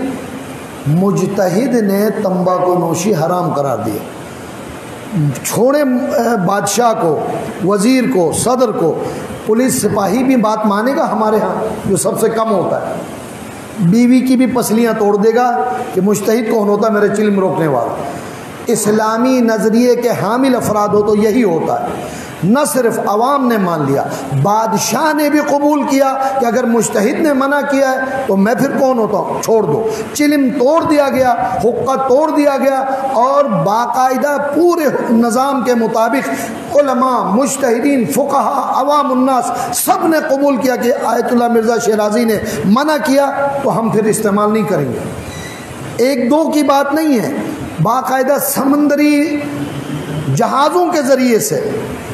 مجتہد نے تمباکو نوشی حرام قرار دیا۔ چھوڑے بادشاہ کو، وزیر کو، صدر کو، پولیس سپاہی بھی بات مانے گا ہمارے ہاں جو سب سے کم ہوتا ہے، بیوی کی بھی پسلیاں توڑ دے گا کہ مجتہد کون ہوتا ہے، میرے چلم روکنے والا۔ اسلامی نظریے کے حامل افراد ہو تو یہی ہوتا ہے۔ نہ صرف عوام نے مان لیا، بادشاہ نے بھی قبول کیا کہ اگر مجتہد نے منع کیا ہے تو میں پھر کون ہوتا ہوں، چھوڑ دو۔ چلم توڑ دیا گیا، حقہ توڑ دیا گیا، اور باقاعدہ پورے نظام کے مطابق علماء، مجتہدین، فقہاء، عوام الناس سب نے قبول کیا کہ آیت اللہ مرزا شیرازی نے منع کیا تو ہم پھر استعمال نہیں کریں گے۔ ایک دو کی بات نہیں ہے، باقاعدہ سمندری جہازوں کے ذریعے سے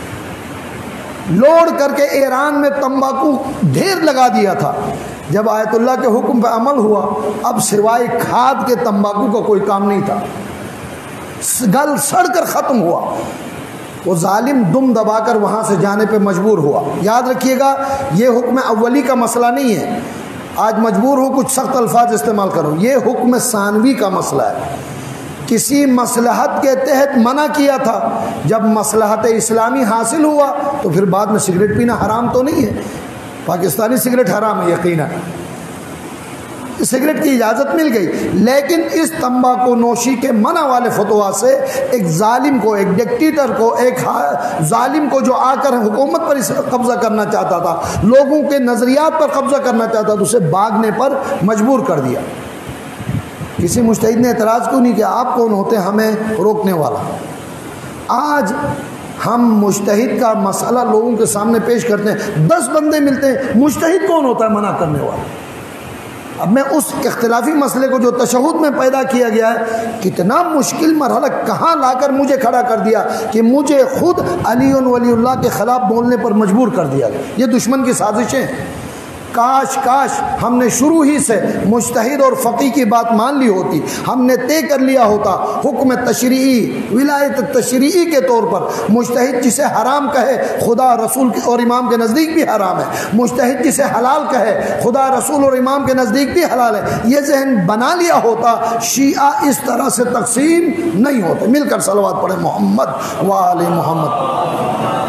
لوڈ کر کے ایران میں تمباکو ڈھیر لگا دیا تھا۔ جب آیت اللہ کے حکم پہ عمل ہوا، اب سوائے کھاد کے تمباکو کا کوئی کام نہیں تھا، گل سڑ کر ختم ہوا۔ وہ ظالم دم دبا کر وہاں سے جانے پہ مجبور ہوا۔ یاد رکھیے گا یہ حکم اولی کا مسئلہ نہیں ہے، آج مجبور ہو کچھ سخت الفاظ استعمال کرو، یہ حکم ثانوی کا مسئلہ ہے۔ کسی مصلحت کے تحت منع کیا تھا، جب مصلحت اسلامی حاصل ہوا تو پھر بعد میں سگریٹ پینا حرام تو نہیں ہے۔ پاکستانی سگریٹ حرام ہے یقیناً، سگریٹ کی اجازت مل گئی، لیکن اس تمباکو نوشی کے منع والے فتوا سے ایک ظالم کو، ایک ڈکٹیٹر کو، ایک ظالم کو جو آ کر حکومت پر قبضہ کرنا چاہتا تھا، لوگوں کے نظریات پر قبضہ کرنا چاہتا تھا، اسے بھاگنے پر مجبور کر دیا۔ کسی مجتہد نے اعتراض کیوں نہیں کیا؟ آپ کون ہوتے ہیں ہمیں روکنے والا؟ آج ہم مجتہد کا مسئلہ لوگوں کے سامنے پیش کرتے ہیں، دس بندے ملتے ہیں، مجتہد کون ہوتا ہے منع کرنے والا؟ اب میں اس اختلافی مسئلے کو جو تشہد میں پیدا کیا گیا ہے، کتنا مشکل مرحلہ کہاں لا کر مجھے کھڑا کر دیا کہ مجھے خود علی ولی اللہ کے خلاف بولنے پر مجبور کر دیا گیا۔ یہ دشمن کی سازشیں ہیں۔ کاش کاش ہم نے شروع ہی سے مجتہد اور فقیہ کی بات مان لی ہوتی، ہم نے طے کر لیا ہوتا حکم تشریعی، ولایت تشریعی کے طور پر مجتہد جسے حرام کہے خدا رسول اور امام کے نزدیک بھی حرام ہے، مجتہد جسے حلال کہے خدا رسول اور امام کے نزدیک بھی حلال ہے، یہ ذہن بنا لیا ہوتا، شیعہ اس طرح سے تقسیم نہیں ہوتے۔ مل کر صلوات پڑھیں محمد و آل محمد۔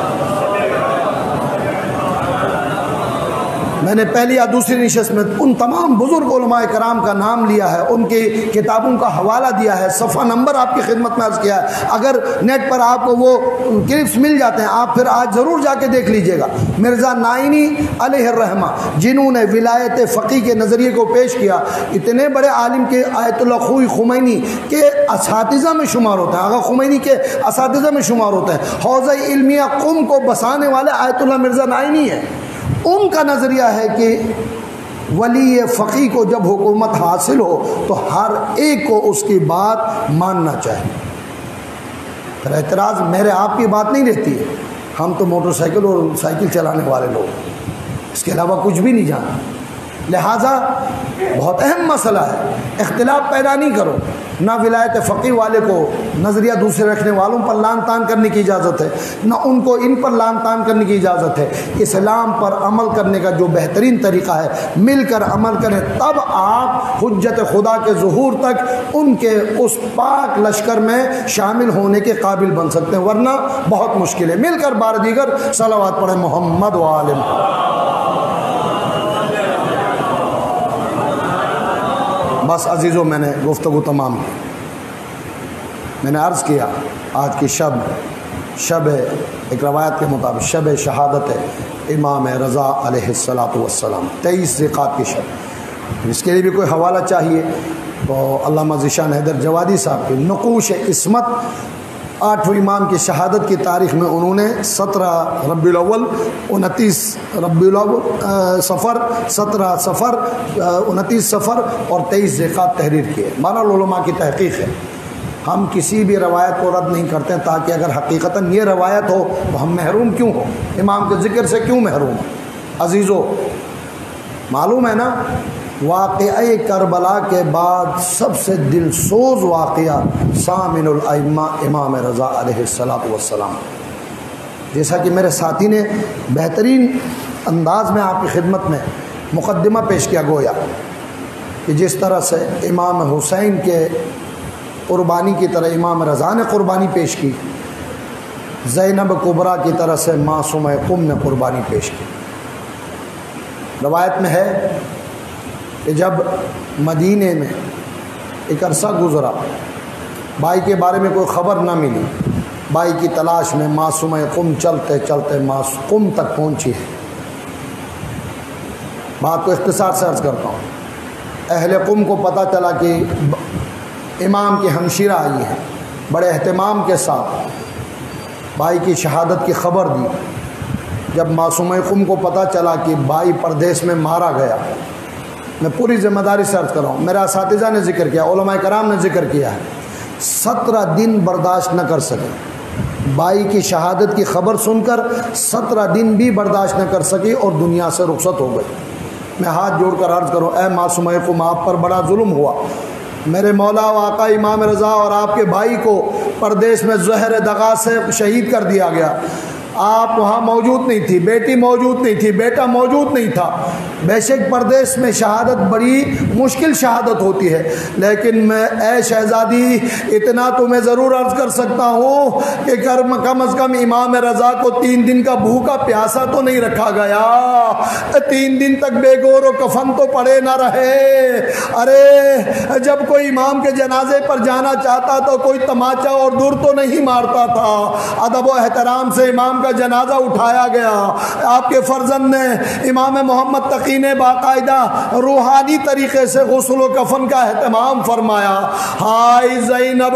میں نے پہلی یا دوسری نشست میں ان تمام بزرگ علماء کرام کا نام لیا ہے، ان کی کتابوں کا حوالہ دیا ہے، صفحہ نمبر آپ کی خدمت میں عرض کیا ہے۔ اگر نیٹ پر آپ کو وہ کلپس مل جاتے ہیں، آپ پھر آج ضرور جا کے دیکھ لیجئے گا۔ مرزا نائینی علیہ الرحمہ جنہوں نے ولایت فقیہ کے نظریے کو پیش کیا، اتنے بڑے عالم کے آیت اللہ خوئی خمینی کے اساتذہ میں شمار ہوتے ہیں، آغا خمینی کے اساتذہ میں شمار ہوتے ہیں۔ حوزہ علمیہ قم کو بسانے والے آیت اللہ مرزا نائینی ہیں۔ ان کا نظریہ ہے کہ ولی فقیہ کو جب حکومت حاصل ہو تو ہر ایک کو اس کی بات ماننا چاہیے۔ پھر اعتراض میرے آپ کی بات نہیں رہتی ہے، ہم تو موٹر سائیکل اور سائیکل چلانے والے لوگ، اس کے علاوہ کچھ بھی نہیں جانتے۔ لہٰذا بہت اہم مسئلہ ہے، اختلاف پیدا نہیں کرو۔ نہ ولایت فقیہ والے کو نظریہ دوسرے رکھنے والوں پر لان تان کرنے کی اجازت ہے، نہ ان کو ان پر لان تان کرنے کی اجازت ہے۔ اسلام پر عمل کرنے کا جو بہترین طریقہ ہے مل کر عمل کریں، تب آپ حجت خدا کے ظہور تک ان کے اس پاک لشکر میں شامل ہونے کے قابل بن سکتے ہیں، ورنہ بہت مشکل ہے۔ مل کر بار دیگر صلوات پڑھیں محمد و آل محمد۔ بس عزیزوں، میں نے گفتگو تمام کی۔ میں نے عرض کیا آج کی شب شب ایک روایت کے مطابق شب شہادت امام رضا علیہ الصلاۃ والسلام، تیئیس ذیقعدہ کی شب۔ اس کے لیے بھی کوئی حوالہ چاہیے تو علامہ ذیشان حیدر جوادی صاحب کی نقوش عصمت، آٹھویں امام کی شہادت کی تاریخ میں انہوں نے سترہ ربیع الاول انتیس ربیع الاول سفر سترہ سفر انتیس سفر اور تیئیس ذیقعدہ تحریر کی ہے۔ بہرحال علماء کی تحقیق ہے، ہم کسی بھی روایت کو رد نہیں کرتے تاکہ اگر حقیقتاً یہ روایت ہو تو ہم محروم کیوں ہو، امام کے ذکر سے کیوں محروم ہو۔ عزیزو، معلوم ہے نا واقعہ کربلا کے بعد سب سے دل سوز واقعہ ثامن الائمہ امام رضا علیہ الصلاۃ والسلام، جیسا کہ میرے ساتھی نے بہترین انداز میں آپ کی خدمت میں مقدمہ پیش کیا، گویا کہ جس طرح سے امام حسین کے قربانی کی طرح امام رضا نے قربانی پیش کی، زینب کبریٰ کی طرح سے معصومہ قم نے قربانی پیش کی۔ روایت میں ہے کہ جب مدینے میں ایک عرصہ گزرا، بھائی کے بارے میں کوئی خبر نہ ملی، بھائی کی تلاش میں معصومہ قم چلتے چلتے قم تک پہنچی ہے۔ بات کو اختصار سے عرض کرتا ہوں، اہل قم کو پتہ چلا کہ امام کی ہمشیرہ آئی ہے، بڑے اہتمام کے ساتھ بھائی کی شہادت کی خبر دی۔ جب معصومہ قم کو پتہ چلا کہ بھائی پردیس میں مارا گیا، میں پوری ذمہ داری سے عرض کر رہا ہوں، میرا اساتذہ نے ذکر کیا، علماء کرام نے ذکر کیا ہے، سترہ دن برداشت نہ کر سکے، بھائی کی شہادت کی خبر سن کر سترہ دن بھی برداشت نہ کر سکی اور دنیا سے رخصت ہو گئی۔ میں ہاتھ جوڑ کر عرض کروں، اے معصومہ قم، آپ پر بڑا ظلم ہوا، میرے مولا و آقا امام رضا اور آپ کے بھائی کو پردیس میں زہر دغا سے شہید کر دیا گیا، آپ وہاں موجود نہیں تھی، بیٹی موجود نہیں تھی، بیٹا موجود نہیں تھا۔ بے شک پردیس میں شہادت بڑی مشکل شہادت ہوتی ہے، لیکن میں اے شہزادی اتنا تمہیں ضرور عرض کر سکتا ہوں کہ کم از کم امام رضا کو تین دن کا بھوکا پیاسا تو نہیں رکھا گیا، تین دن تک بے گور و کفن تو پڑے نہ رہے۔ ارے جب کوئی امام کے جنازے پر جانا چاہتا تو کوئی تماچا اور دور تو نہیں مارتا تھا، ادب و احترام سے امام کا جنازہ اٹھایا گیا۔ آپ کے فرزند نے امام محمد تقی نے باقاعدہ روحانی طریقے سے غسل و کفن کا اہتمام فرمایا۔ ہائے زینب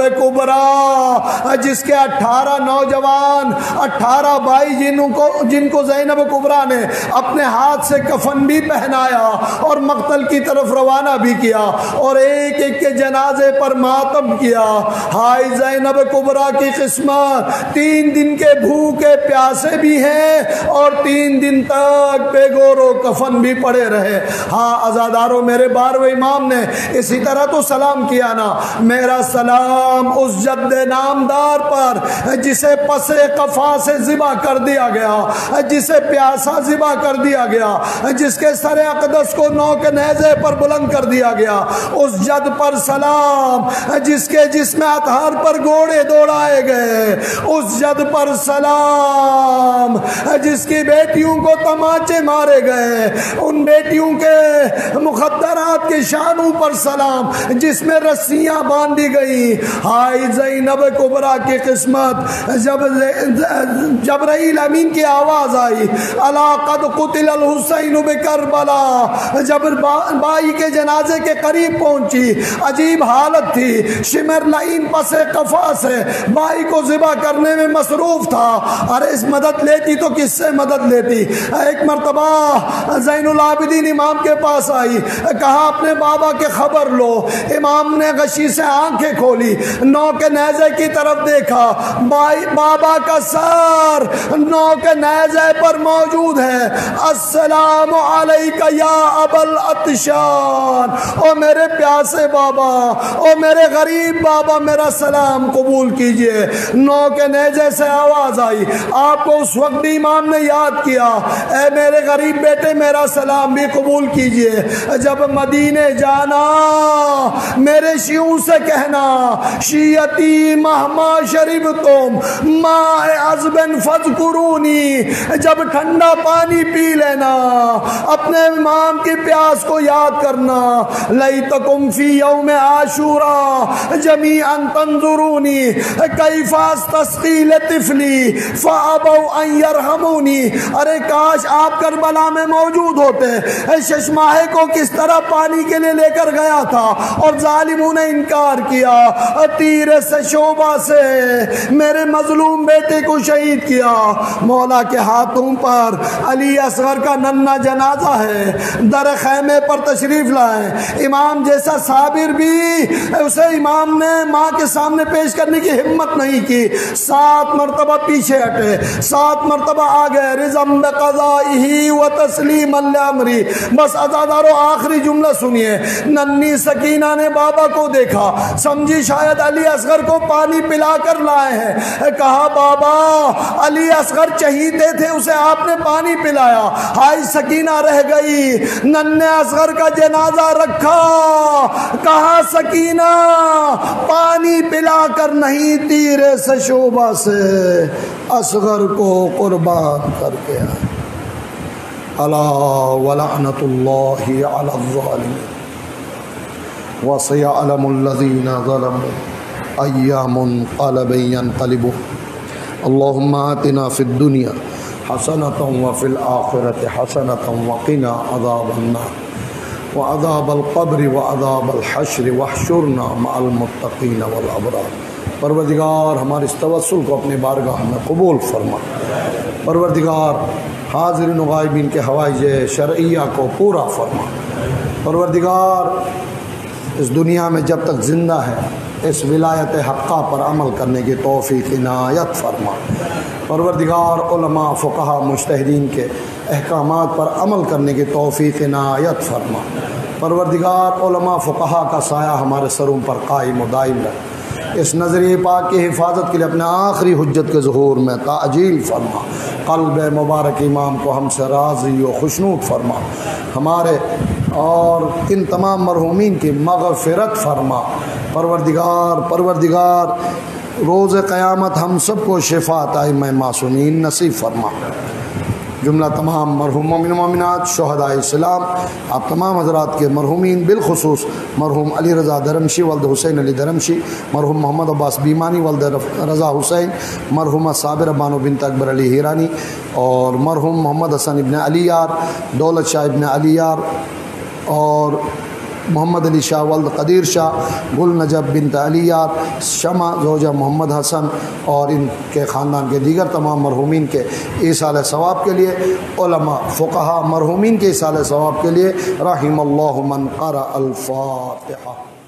کبریٰ، جس کے اٹھارہ نوجوان اٹھارہ بھائی جن کو جن کو زینب کبریٰ نے اپنے ہاتھ سے کفن بھی پہنایا اور مقتل کی طرف روانہ بھی کیا اور ایک ایک کے جنازے پر ماتم کیا۔ ہائے زینب کبریٰ کی قسمت، تین دن کے بھوکے پیاسے بھی ہیں اور تین دن تک بے گور و کفن بھی پڑے رہے۔ ہاں عزاداروں، میرے بارہویں امام نے اسی طرح تو سلام کیا نا، میرا سلام اس جد نامدار پر جسے پس قفا سے ذبح کر دیا گیا، جسے پیاسا ذبح کر دیا گیا، جس کے سر اقدس کو نوک نیزے پر بلند کر دیا گیا، اس جد پر سلام جس کے جسم اطہار پر گھوڑے دوڑائے گئے، اس جد پر سلام جس کی بیٹیوں کو تماچے مارے گئے، ان بیٹیوں کے مخدرات کے شانوں پر سلام جس میں رسیاں باندھی گئی۔ ہائے زینب کبریٰ کی قسمت، جب جبرائیل امین کی آواز آئی، الا قد قتل الحسین بکربلا، جب بھائی کے جنازے کے قریب پہنچی، عجیب حالت تھی، شمر لعین پس قفا سے بھائی کو ذبح کرنے میں مصروف تھا۔ ارے اس مدد لیتی تو کس سے مدد لیتی؟ ایک مرتبہ زین العابدین امام کے پاس آئی، کہا اپنے بابا کے خبر لو۔ امام نے غشی سے آنکھیں کھولی، نو کے نیزے کی طرف دیکھا، بابا کا سر نو کے نیزے پر موجود ہے۔ السلام علیکہ یا ابا العطشان، او میرے پیاسے بابا، او میرے غریب بابا، میرا سلام قبول کیجئے۔ نو کے نیزے سے آواز آئی، آپ کو اس وقت بھی امام نے یاد کیا، اے میرے غریب بیٹے میرا سلام بھی قبول کیجئے۔ جب مدینے جانا میرے شیعوں سے کہنا، شیعتی مہما شریب تم ماء عذبن فذکرونی، جب ٹھنڈا پانی پی لینا اپنے امام کی پیاس کو یاد کرنا۔ لیتکم فی یوم عاشورا جمیعا تنظرونی کیف استسقی لطفلی فابوا ان یرحمونی، ارے کاش آپ کربلا میں موجود ہوتے، ششماہے کو کس طرح پانی کے لیے لے کر گیا تھا اور ظالموں نے انکار کیا، تیر سے شعبہ سے میرے مظلوم بیٹے کو شہید کیا۔ مولا کے ہاتھوں پر علی اصغر کا ننھا جنازہ ہے، در خیمے پر تشریف لائے۔ امام جیسا صابر بھی اسے امام نے ماں کے سامنے پیش کرنے کی ہمت نہیں کی، سات مرتبہ پیچھے ہٹے، سات مرتبہ آگے، رضم بقضائہ و تسلیم لامری۔ بس عزادارو آخری جملہ سنیے، ننھی سکینہ نے بابا کو دیکھا، سمجھی شاید علی اصغر کو پانی پلا کر لائے ہیں، کہا بابا علی اصغر چہیتے تھے، اسے آپ نے پانی پلایا۔ ہائی سکینہ رہ گئی، ننھے اصغر کا جنازہ رکھا، کہا سکینہ پانی پلا کر نہیں، تیرے سے شعبہ سے اصغر کو قربان کر کے آئے۔ الا ولعنۃ اللہ علی الظالمین وسيعلم الذين ظلموا أي منقلب ينقلبون اللهم آتنا في الدنيا حسنة وفي الآخرة حسنة وقنا عذاب النار وعذاب القبر وعذاب الحشر واحشرنا مع المتقين والأبرار۔ پروردگار ہمارے اس توسل کو اپنی بارگاہ میں قبول فرما۔ پروردگار حاضرین و غائبین کے حوائج شرعیہ کو پورا فرما۔ پروردگار اس دنیا میں جب تک زندہ ہے اس ولایت حقہ پر عمل کرنے کی توفیق عنایت فرما۔ پروردگار علماء فقہا مجتہدین کے احکامات پر عمل کرنے کی توفیق عنایت فرما۔ پروردگار علماء فقہا کا سایہ ہمارے سروں پر قائم و دائم رہے۔ اس نظریہ پاک کی حفاظت کے لیے اپنے آخری حجت کے ظہور میں تعجیل فرما۔ قلب مبارک امام کو ہم سے راضی و خوشنود فرما۔ ہمارے اور ان تمام مرحومین کی مغفرت فرما۔ پروردگار پروردگار روز قیامت ہم سب کو شفا عطا معصومین نصیب فرما۔ جملہ تمام مرحوم مومن مومنات شہداء اسلام، آپ تمام حضرات کے مرحومین، بالخصوص مرحوم علی رضا درمشی ولد حسین علی درمشی، مرحوم محمد عباس بیمانی ولد رضا حسین، مرحومہ صابرہ بانو بنت اکبر علی ہیرانی، اور مرحوم محمد حسن ابن علی یار، دولت شاہ ابن علی یار، اور محمد علی شاہ ولد قدیر شاہ، گل نجب بنت علی یار، شمع زوجہ محمد حسن، اور ان کے خاندان کے دیگر تمام مرحومین کے ایصال ثواب کے لیے، علماء فقہا مرحومین کے ایصال ثواب کے لیے، رحم اللہ من قرأ الفاتحہ۔